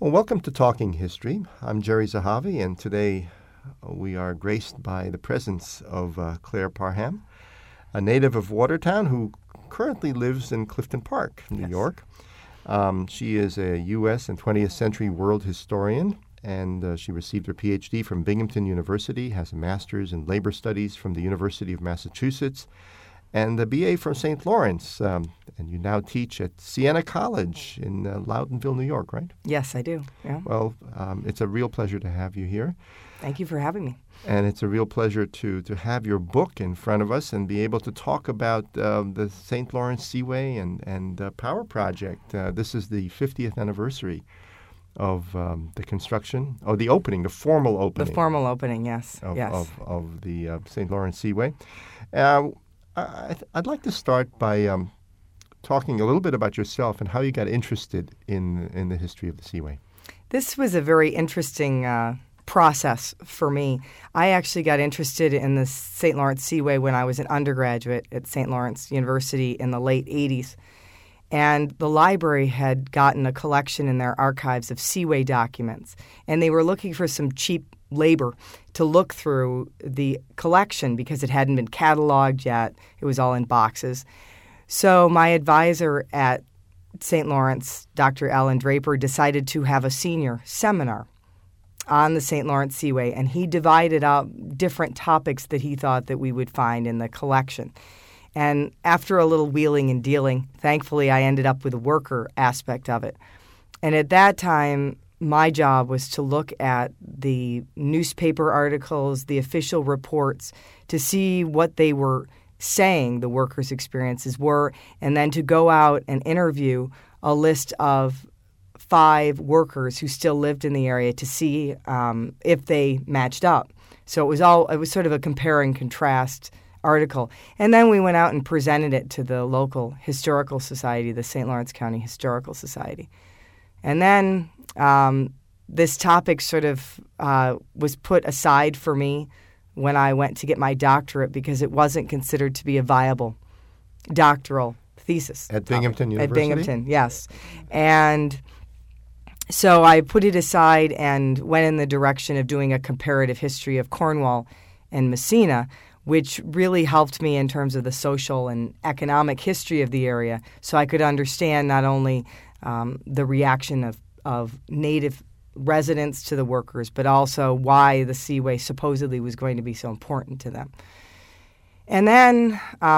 Well, welcome to Talking History. I'm Jerry Zahavi, and today we are graced by the presence of Claire Parham, a native of Watertown who currently lives in Clifton Park, New York. She is a U.S. and 20th century world historian, and she received her Ph.D. from Binghamton University, has a master's in labor studies from the University of Massachusetts, and a B.A. from St. Lawrence. And you now teach at Siena College in Loudonville, New York, right? Yes, I do. Yeah. Well, it's a real pleasure to have you here. Thank you for having me. And it's a real pleasure to have your book in front of us and be able to talk about the St. Lawrence Seaway and Power Project. This is the 50th anniversary of the construction, the opening, the formal opening. The formal opening, yes. Of the St. Lawrence Seaway. I'd like to start by talking a little bit about yourself and how you got interested in the history of the Seaway. This was a very interesting process for me. I actually got interested in the St. Lawrence Seaway when I was an undergraduate at St. Lawrence University in the late 80s. And the library had gotten a collection in their archives of Seaway documents, and they were looking for some cheap labor to look through the collection because it hadn't been cataloged yet. It was all in boxes. So my advisor at St. Lawrence, Dr. Ellen Draper, decided to have a senior seminar on the St. Lawrence Seaway, and he divided up different topics that he thought that we would find in the collection. And after a little wheeling and dealing, thankfully I ended up with a worker aspect of it. And at that time, my job was to look at the newspaper articles, the official reports, to see what they were saying the workers' experiences were, and then to go out and interview a list of 5 workers who still lived in the area to see if they matched up. So it was sort of a compare and contrast article. And then we went out and presented it to the local historical society, the St. Lawrence County Historical Society. And then this topic sort of was put aside for me when I went to get my doctorate because it wasn't considered to be a viable doctoral thesis. At Binghamton University? At Binghamton, yes. And so I put it aside and went in the direction of doing a comparative history of Cornwall and Massena, which really helped me in terms of the social and economic history of the area so I could understand not only the reaction of native residents to the workers, but also why the Seaway supposedly was going to be so important to them. And then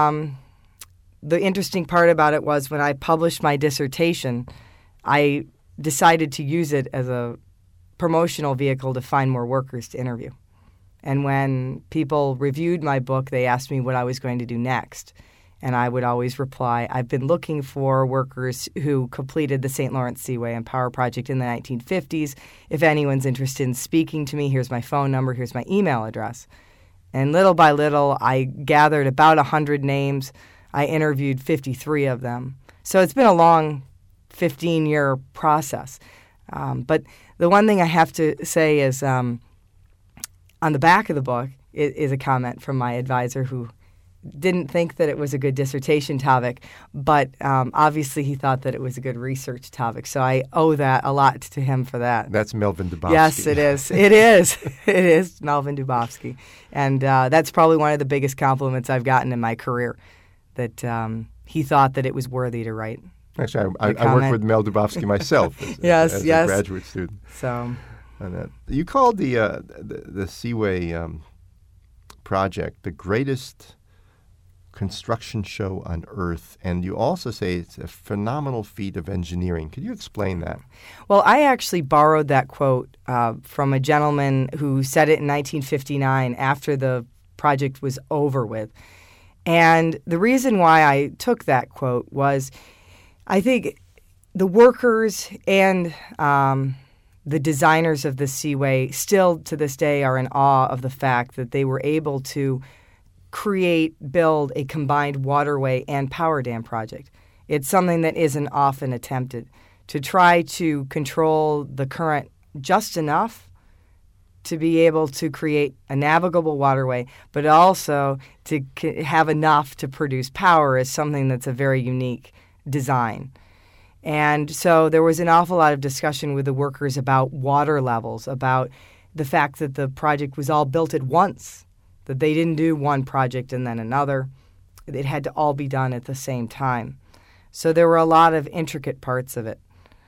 the interesting part about it was when I published my dissertation, I decided to use it as a promotional vehicle to find more workers to interview. And when people reviewed my book, they asked me what I was going to do next. And I would always reply, I've been looking for workers who completed the St. Lawrence Seaway and Power Project in the 1950s. If anyone's interested in speaking to me, here's my phone number, here's my email address. And little by little, I gathered about 100 names. I interviewed 53 of them. So it's been a long 15-year process. But the one thing I have to say is on the back of the book is a comment from my advisor who didn't think that it was a good dissertation topic, but obviously he thought that it was a good research topic. So I owe that a lot to him for that. That's Melvin Dubofsky. Yes, it is. It is. It is Melvin Dubofsky. And that's probably one of the biggest compliments I've gotten in my career, that he thought that it was worthy to write. Actually, I worked with Mel Dubofsky myself as a graduate student. So, you called the Seaway project the greatest construction show on Earth, and you also say it's a phenomenal feat of engineering. Could you explain that? Well, I actually borrowed that quote from a gentleman who said it in 1959 after the project was over with. And the reason why I took that quote was I think the workers and the designers of the Seaway still to this day are in awe of the fact that they were able to build a combined waterway and power dam project. It's something that isn't often attempted, to try to control the current just enough to be able to create a navigable waterway, but also to have enough to produce power is something that's a very unique design. And so there was an awful lot of discussion with the workers about water levels, about the fact that the project was all built at once, that they didn't do one project and then another. It had to all be done at the same time. So there were a lot of intricate parts of it.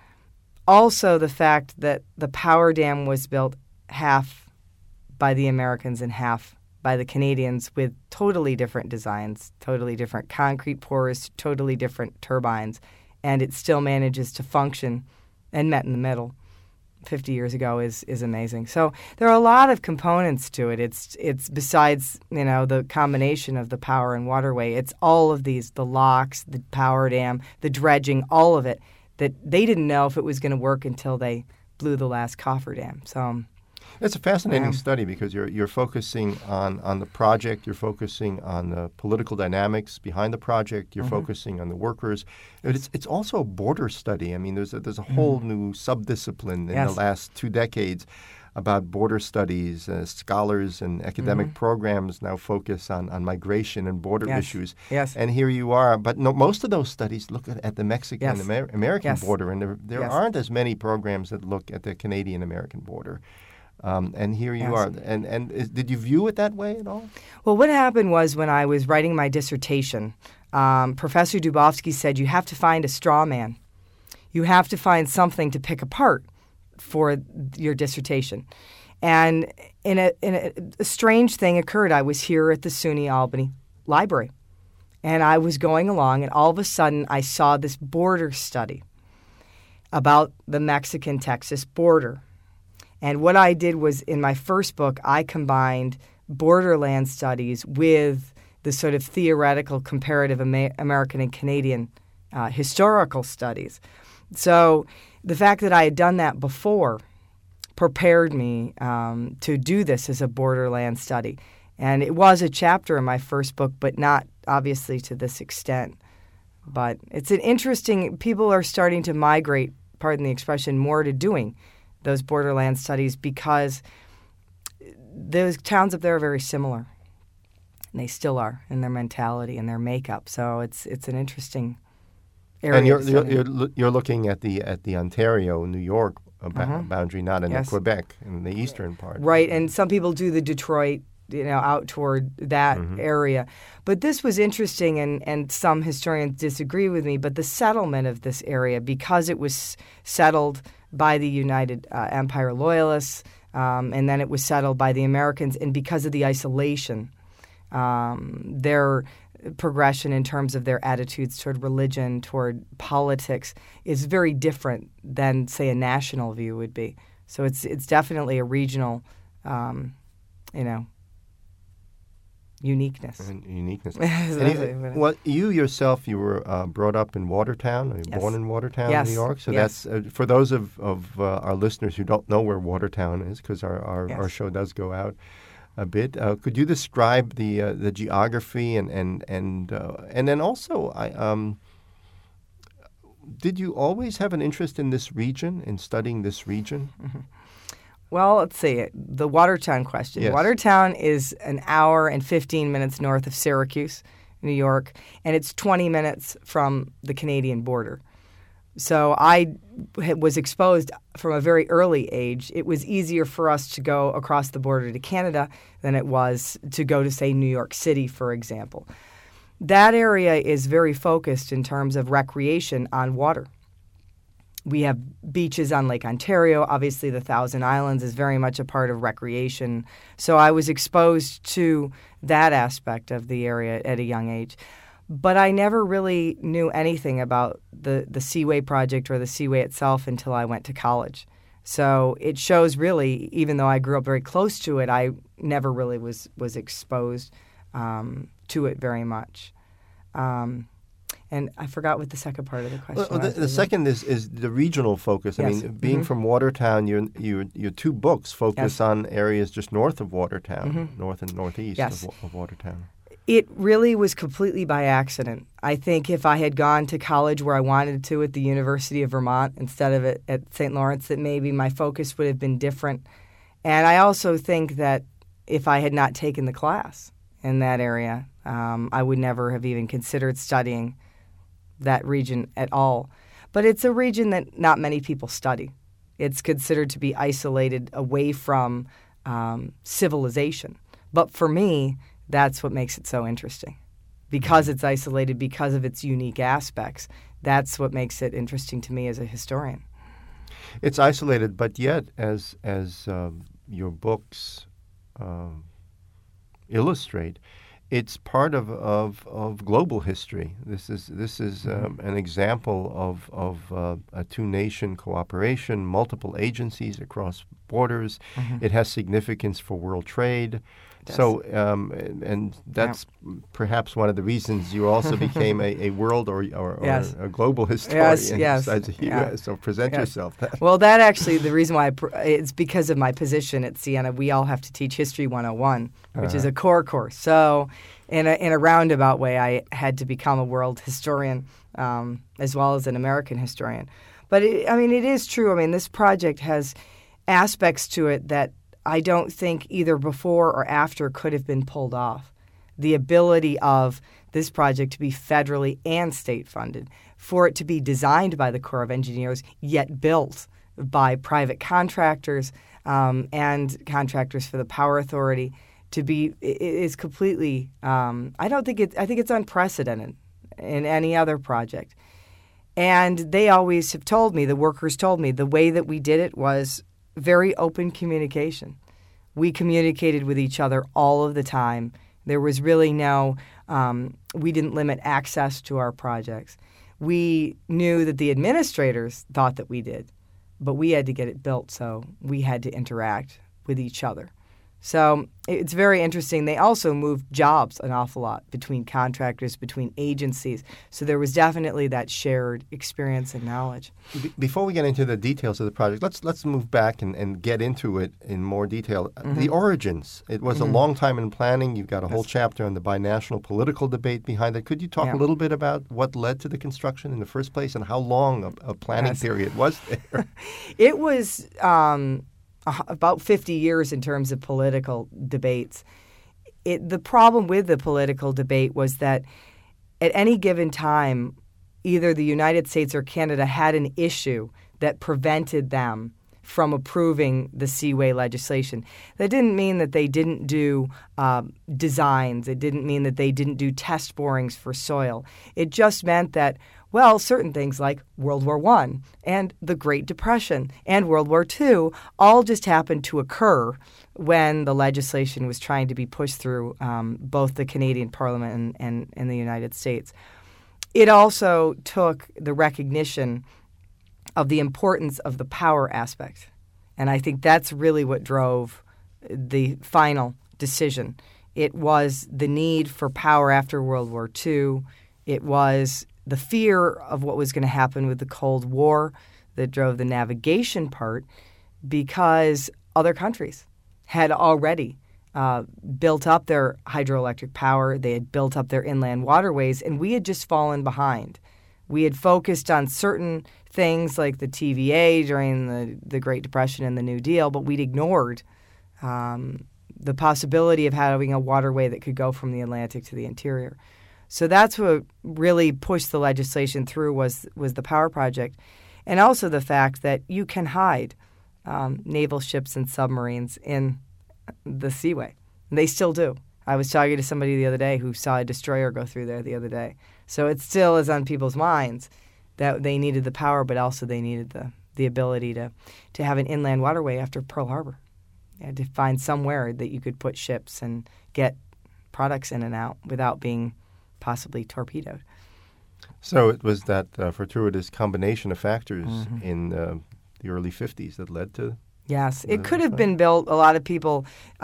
Also, the fact that the power dam was built half by the Americans and half by the Canadians with totally different designs, totally different concrete pours, totally different turbines, and it still manages to function and met in the middle 50 years ago is amazing. So there are a lot of components to it. It's besides, the combination of the power and waterway, it's all of these, the locks, the power dam, the dredging, all of it, that they didn't know if it was going to work until they blew the last cofferdam. So it's a fascinating study because you're focusing on the project, you're focusing on the political dynamics behind the project, you're focusing on the workers. It's also a border study. I mean, there's a whole new subdiscipline in the last 2 decades about border studies. Scholars and academic programs now focus on migration and border issues. Yes. And here you are. But no, most of those studies look at the Mexican-American border, and there aren't as many programs that look at the Canadian-American border. And here you are. And did you view it that way at all? Well, what happened was when I was writing my dissertation, Professor Dubofsky said you have to find a straw man. You have to find something to pick apart for your dissertation. And a strange thing occurred. I was here at the SUNY Albany Library, and I was going along, and all of a sudden I saw this border study about the Mexican-Texas border. And what I did was, in my first book, I combined borderland studies with the sort of theoretical comparative American and Canadian historical studies. So the fact that I had done that before prepared me to do this as a borderland study. And it was a chapter in my first book, but not obviously to this extent. But it's an interesting – people are starting to migrate, pardon the expression, more to doing those borderland studies because those towns up there are very similar. And they still are in their mentality and their makeup. So it's an interesting area. And you're looking at the Ontario, New York boundary, not in the Quebec, in the eastern part. Right, and some people do the Detroit, out toward that area. But this was interesting, and some historians disagree with me, but the settlement of this area, because it was settled by the United Empire Loyalists, and then it was settled by the Americans, and because of the isolation, their progression in terms of their attitudes toward religion, toward politics, is very different than, say, a national view would be. So it's definitely a regional, uniqueness. You yourself, you were brought up in Watertown. You were born in Watertown, New York. So that's for those of our listeners who don't know where Watertown is, because our show does go out a bit. Could you describe the geography and then also, did you always have an interest in this region, in studying this region? Mm-hmm. Well, let's see. The Watertown question. Yes. Watertown is an hour and 15 minutes north of Syracuse, New York, and it's 20 minutes from the Canadian border. So I was exposed from a very early age. It was easier for us to go across the border to Canada than it was to go to, say, New York City, for example. That area is very focused in terms of recreation on water. We have beaches on Lake Ontario. Obviously, the Thousand Islands is very much a part of recreation. So I was exposed to that aspect of the area at a young age. But I never really knew anything about the Seaway project or the Seaway itself until I went to college. So it shows really, even though I grew up very close to it, I never really was exposed to it very much. And I forgot what the second part of the question was. The second is the regional focus. Yes. I mean, being from Watertown, your two books focus on areas just north of Watertown, north and northeast of Watertown. It really was completely by accident. I think if I had gone to college where I wanted to at the University of Vermont instead of at St. Lawrence, that maybe my focus would have been different. And I also think that if I had not taken the class in that area, I would never have even considered studying that region at all. but it's a region that not many people study. It's considered to be isolated away from civilization. But for me, that's what makes it so interesting. Because it's isolated, because of its unique aspects, that's what makes it interesting to me as a historian. It's isolated, but yet, as your books illustrate, it's part of global history. This is an example of a two-nation cooperation, multiple agencies across borders. It has significance for world trade. So, and that's perhaps one of the reasons you also became a world or a global historian besides the U.S. So present yourself. Well, that actually, the reason why it's because of my position at Siena. We all have to teach History 101, which is a core course. So in a roundabout way, I had to become a world historian as well as an American historian. But, it is true. This project has aspects to it that I don't think either before or after could have been pulled off. The ability of this project to be federally and state funded, for it to be designed by the Corps of Engineers, yet built by private contractors and contractors for the Power Authority, is completely, I think it's unprecedented in any other project. And they always have told me, the workers told me, the way that we did it was very open communication. We communicated with each other all of the time. There was really we didn't limit access to our projects. We knew that the administrators thought that we did, but we had to get it built, so we had to interact with each other. So it's very interesting. They also moved jobs an awful lot between contractors, between agencies. So there was definitely that shared experience and knowledge. Before we get into the details of the project, let's move back and get into it in more detail. The origins. It was a long time in planning. You've got a whole chapter on the binational political debate behind it. Could you talk a little bit about what led to the construction in the first place and how long a planning period was there? It was about 50 years in terms of political debates. The problem with the political debate was that at any given time, either the United States or Canada had an issue that prevented them from approving the Seaway legislation. That didn't mean that they didn't do designs. It didn't mean that they didn't do test borings for soil. It just meant that, certain things like World War I and the Great Depression and World War II all just happened to occur when the legislation was trying to be pushed through both the Canadian Parliament and the United States. It also took the recognition of the importance of the power aspect. And I think that's really what drove the final decision. It was the need for power after World War II. It was the fear of what was going to happen with the Cold War that drove the navigation part, because other countries had already built up their hydroelectric power. They had built up their inland waterways, and we had just fallen behind. We had focused on certain things like the TVA during the Great Depression and the New Deal, but we'd ignored the possibility of having a waterway that could go from the Atlantic to the interior. So that's what really pushed the legislation through was the power project, and also the fact that you can hide naval ships and submarines in the Seaway. And they still do. I was talking to somebody the other day who saw a destroyer go through there the other day. So it still is on people's minds that they needed the power, but also they needed the ability to have an inland waterway after Pearl Harbor. You had to find somewhere that you could put ships and get products in and out without being possibly torpedoed. So it was that fortuitous combination of factors in the early 50s that led to... Yes, it could have been built. A lot of people...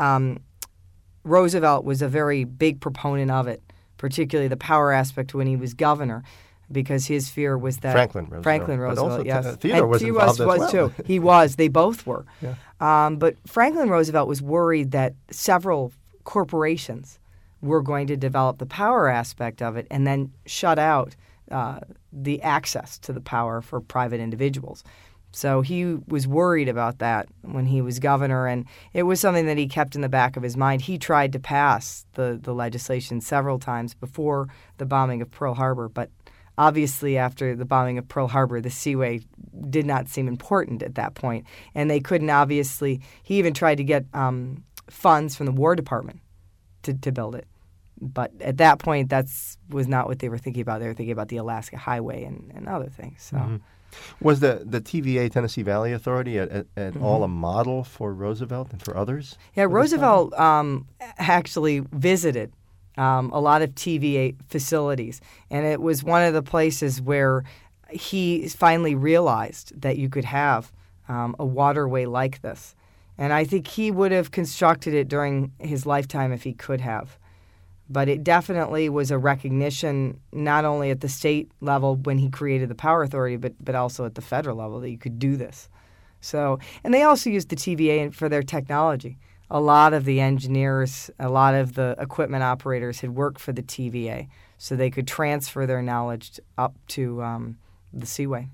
Roosevelt was a very big proponent of it, particularly the power aspect when he was governor, because his fear was that... Franklin Roosevelt, also, yes. Theodore was involved as well. Too. He was. They both were. Yeah. But Franklin Roosevelt was worried that several corporations were going to develop the power aspect of it and then shut out the access to the power for private individuals. So he was worried about that when he was governor, and it was something that he kept in the back of his mind. He tried to pass the legislation several times before the bombing of Pearl Harbor, but Obviously, after the bombing of Pearl Harbor, the Seaway did not seem important at that point, and they couldn't obviously. He even tried to get funds from the War Department to build it, but at that point, was not what they were thinking about. They were thinking about the Alaska Highway and other things. So. Mm-hmm. Was the TVA, Tennessee Valley Authority, at all a model for Roosevelt and for others? Yeah, Roosevelt actually visited a lot of TVA facilities, and it was one of the places where he finally realized that you could have a waterway like this. And I think he would have constructed it during his lifetime if he could have. But it definitely was a recognition not only at the state level when he created the Power Authority, but also at the federal level that you could do this. So, and they also used the TVA for their technology. A lot of the engineers, a lot of the equipment operators had worked for the TVA, so they could transfer their knowledge up to the Seaway.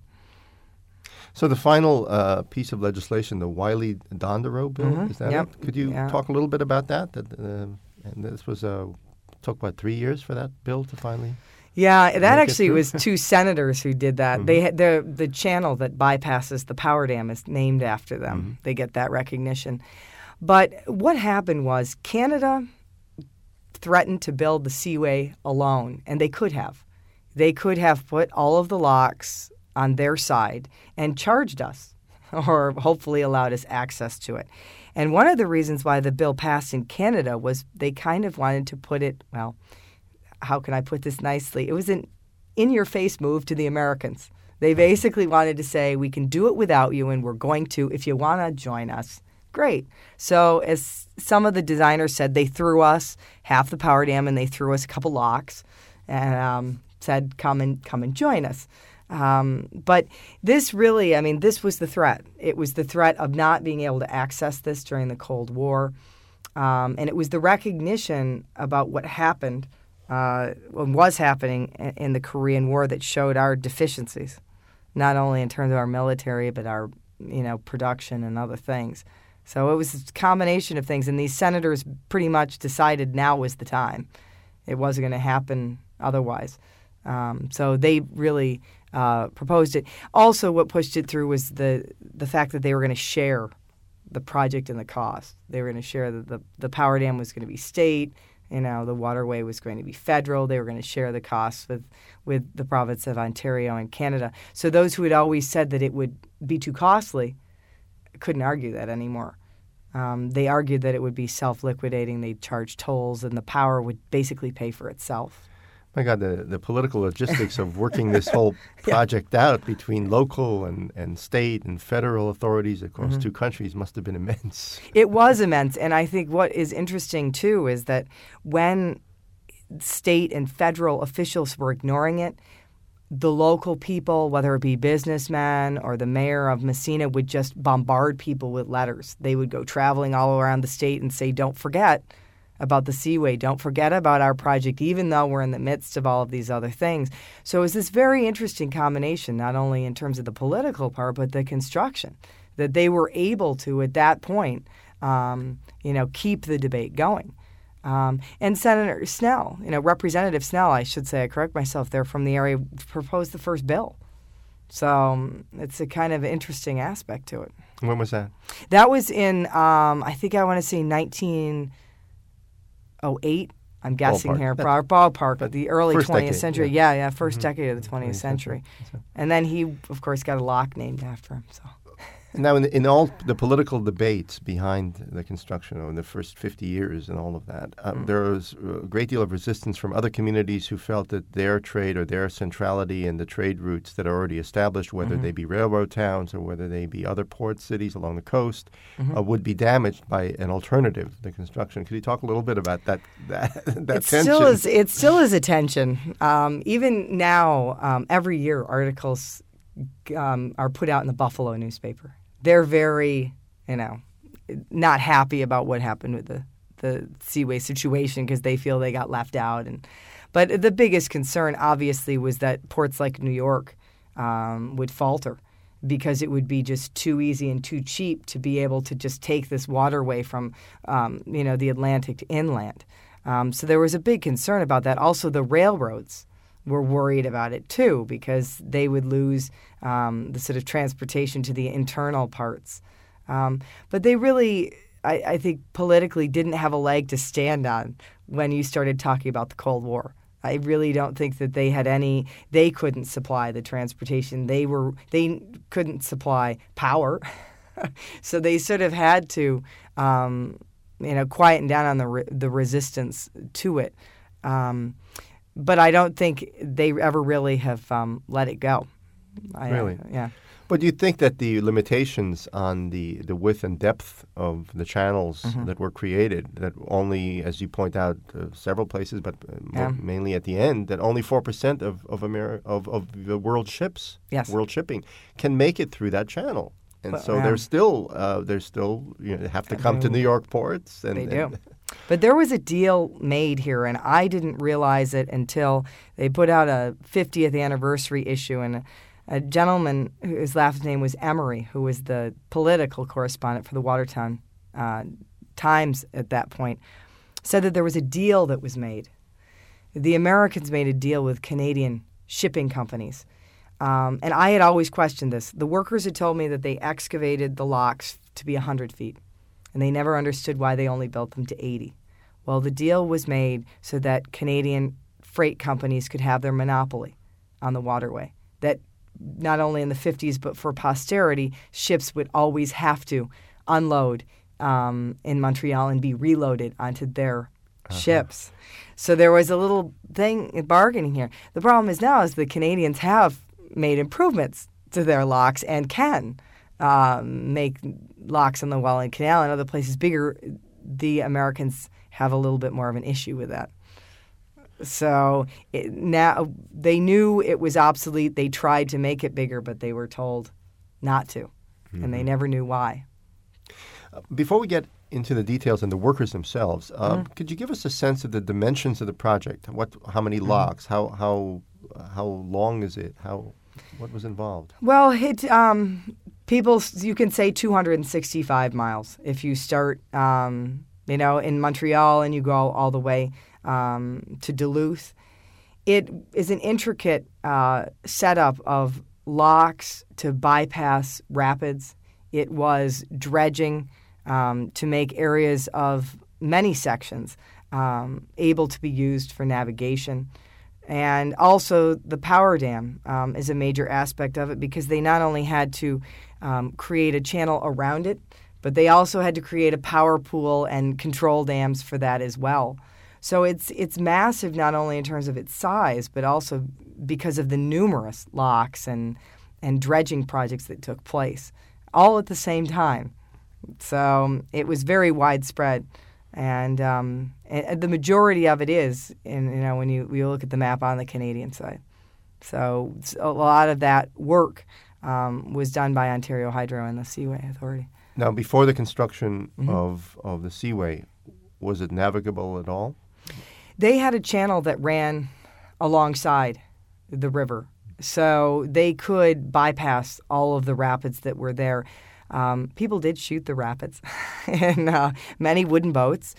So the final piece of legislation, the Wiley-Donderow bill, is that it? Could you talk a little bit about that? And this was took, 3 years for that bill to finally? Yeah, that actually was two senators who did that. Mm-hmm. They had the channel that bypasses the power dam is named after them. Mm-hmm. They get that recognition. But what happened was Canada threatened to build the Seaway alone, and they could have. They could have put all of the locks on their side and charged us, or hopefully allowed us access to it. And one of the reasons why the bill passed in Canada was they kind of wanted to put it, well, how can I put this nicely? It was an in-your-face move to the Americans. They basically wanted to say, we can do it without you, and we're going to. If you want to join us, great. So as some of the designers said, they threw us half the power dam, and they threw us a couple locks and said, come and join us. But this really, this was the threat. It was the threat of not being able to access this during the Cold War. And it was the recognition about what happened, what was happening in the Korean War that showed our deficiencies, not only in terms of our military, but our, production and other things. So it was a combination of things. And these senators pretty much decided now was the time. It wasn't going to happen otherwise. So they really proposed it. Also, what pushed it through was the fact that they were going to share the project and the cost. They were going to share the power dam was going to be state. The waterway was going to be federal. They were going to share the costs with the province of Ontario and Canada. So those who had always said that it would be too costly couldn't argue that anymore. They argued that it would be self-liquidating. They'd charge tolls, and the power would basically pay for itself. My God, the political logistics of working this whole project out between local and state and federal authorities across two countries must have been immense. It was immense. And I think what is interesting, too, is that when state and federal officials were ignoring it, the local people, whether it be businessmen or the mayor of Messina, would just bombard people with letters. They would go traveling all around the state and say, don't forget about the Seaway. Don't forget about our project, even though we're in the midst of all of these other things. So it was this very interesting combination, not only in terms of the political part, but the construction, that they were able to, at that point, keep the debate going. And Senator Snell, Representative Snell, I should say, I correct myself there, from the area, proposed the first bill. So it's a kind of interesting aspect to it. When was that? That was in, I think I want to say 1908, I'm guessing here, ballpark, the early 20th century. Yeah, first decade of the 20th century. And then he, of course, got a lock named after him. So. Now, in all the political debates behind the construction in the first 50 years and all of that, there was a great deal of resistance from other communities who felt that their trade or their centrality in the trade routes that are already established, whether they be railroad towns or whether they be other port cities along the coast, would be damaged by an alternative, the construction. Could you talk a little bit about that tension? It still is a tension. Even now, every year, articles are put out in the Buffalo newspaper. They're very, not happy about what happened with the Seaway situation because they feel they got left out. But the biggest concern, obviously, was that ports like New York would falter because it would be just too easy and too cheap to be able to just take this waterway from, the Atlantic to inland. So there was a big concern about that. Also, the railroads were worried about it too, because they would lose the sort of transportation to the internal parts. But they really, I think, politically didn't have a leg to stand on when you started talking about the Cold War. I really don't think that they had any. They couldn't supply the transportation. They couldn't supply power, so they sort of had to, quieten down on the resistance to it. But I don't think they ever really have let it go. Really? Yeah. But do you think that the limitations on the width and depth of the channels that were created, that only, as you point out, several places, but mainly at the end, that only 4% of the world ships, world shipping, can make it through that channel, and they're still have to come to New York ports. And, they do. But there was a deal made here, and I didn't realize it until they put out a 50th anniversary issue, and a gentleman whose last name was Emery, who was the political correspondent for the Watertown Times at that point, said that there was a deal that was made. The Americans made a deal with Canadian shipping companies. And I had always questioned this. The workers had told me that they excavated the locks to be 100 feet, and they never understood why they only built them to 80. Well, the deal was made so that Canadian freight companies could have their monopoly on the waterway, that not only in the 50s, but for posterity, ships would always have to unload in Montreal and be reloaded onto their ships. So there was a little thing in bargaining here. The problem is now is the Canadians have made improvements to their locks and can make locks on the Welland Canal and other places bigger. The Americans have a little bit more of an issue with that. So now they knew it was obsolete. They tried to make it bigger, but they were told not to, and they never knew why. Before we get into the details and the workers themselves, could you give us a sense of the dimensions of the project? How many locks? How long is it? What was involved? Well, you can say 265 miles if you start, in Montreal and you go all the way to Duluth. It is an intricate setup of locks to bypass rapids. It was dredging to make areas of many sections able to be used for navigation. And also the power dam is a major aspect of it, because they not only had to create a channel around it, but they also had to create a power pool and control dams for that as well. So it's massive, not only in terms of its size, but also because of the numerous locks and dredging projects that took place, all at the same time. So it was very widespread, and the majority of it is, when you look at the map on the Canadian side. So a lot of that work was done by Ontario Hydro and the Seaway Authority. Now, before the construction of the Seaway, was it navigable at all? They had a channel that ran alongside the river, so they could bypass all of the rapids that were there. People did shoot the rapids in many wooden boats,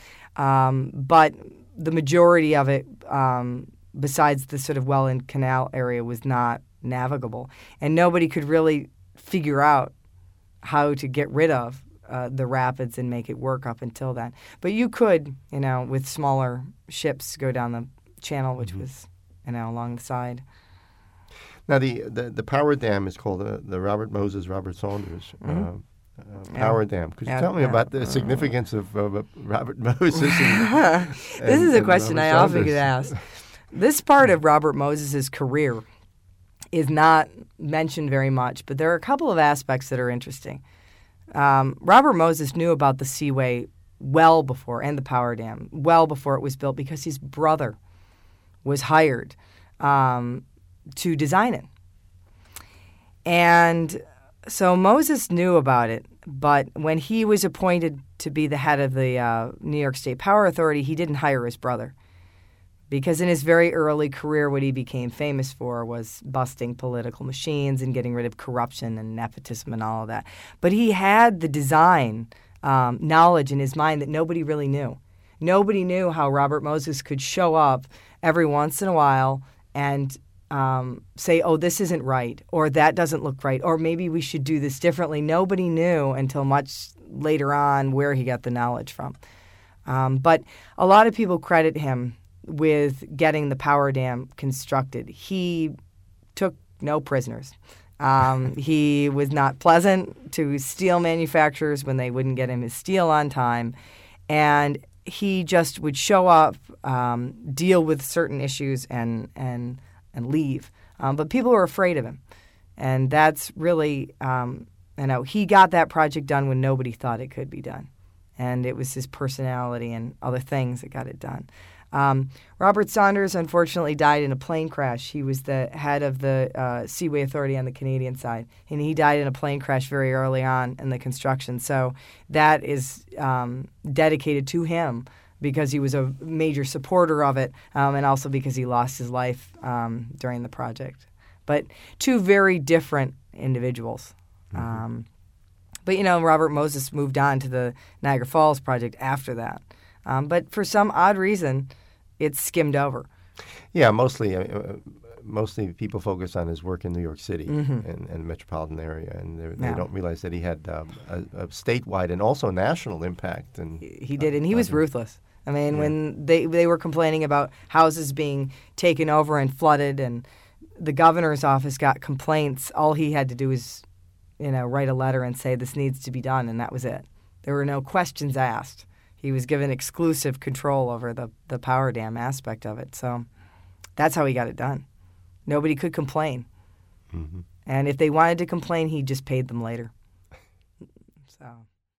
but the majority of it, besides the sort of Welland Canal area, was not navigable. And nobody could really figure out how to get rid of the rapids and make it work up until then. But you could, with smaller ships, go down the channel, which was, along the side. Now, the power dam is called the Robert Saunders power dam. Could you tell me about the significance of Robert Moses? This is a question I often get asked. This part of Robert Moses's career is not mentioned very much, but there are a couple of aspects that are interesting. Robert Moses knew about the Seaway well before, and the power dam, well before it was built, because his brother was hired to design it. And so Moses knew about it, but when he was appointed to be the head of the New York State Power Authority, he didn't hire his brother. Because in his very early career, what he became famous for was busting political machines and getting rid of corruption and nepotism and all of that. But he had the design knowledge in his mind that nobody really knew. Nobody knew how Robert Moses could show up every once in a while and say, oh, this isn't right, or that doesn't look right, or maybe we should do this differently. Nobody knew until much later on where he got the knowledge from. But a lot of people credit him with getting the power dam constructed. He took no prisoners. He was not pleasant to steel manufacturers when they wouldn't get him his steel on time. And he just would show up, deal with certain issues, and leave. But people were afraid of him. And that's really, he got that project done when nobody thought it could be done. And it was his personality and other things that got it done. Robert Saunders, unfortunately, died in a plane crash. He was the head of the Seaway Authority on the Canadian side, and he died in a plane crash very early on in the construction. So that is dedicated to him because he was a major supporter of it, and also because he lost his life during the project. But two very different individuals. Mm-hmm. But, Robert Moses moved on to the Niagara Falls project after that. But for some odd reason, it's skimmed over. Yeah, mostly people focus on his work in New York City and the metropolitan area, and they don't realize that he had a statewide and also national impact. And he did, and he was ruthless. I mean, when they were complaining about houses being taken over and flooded, and the governor's office got complaints, all he had to do was, write a letter and say this needs to be done, and that was it. There were no questions asked. He was given exclusive control over the power dam aspect of it. So that's how he got it done. Nobody could complain. Mm-hmm. And if they wanted to complain, he just paid them later. So...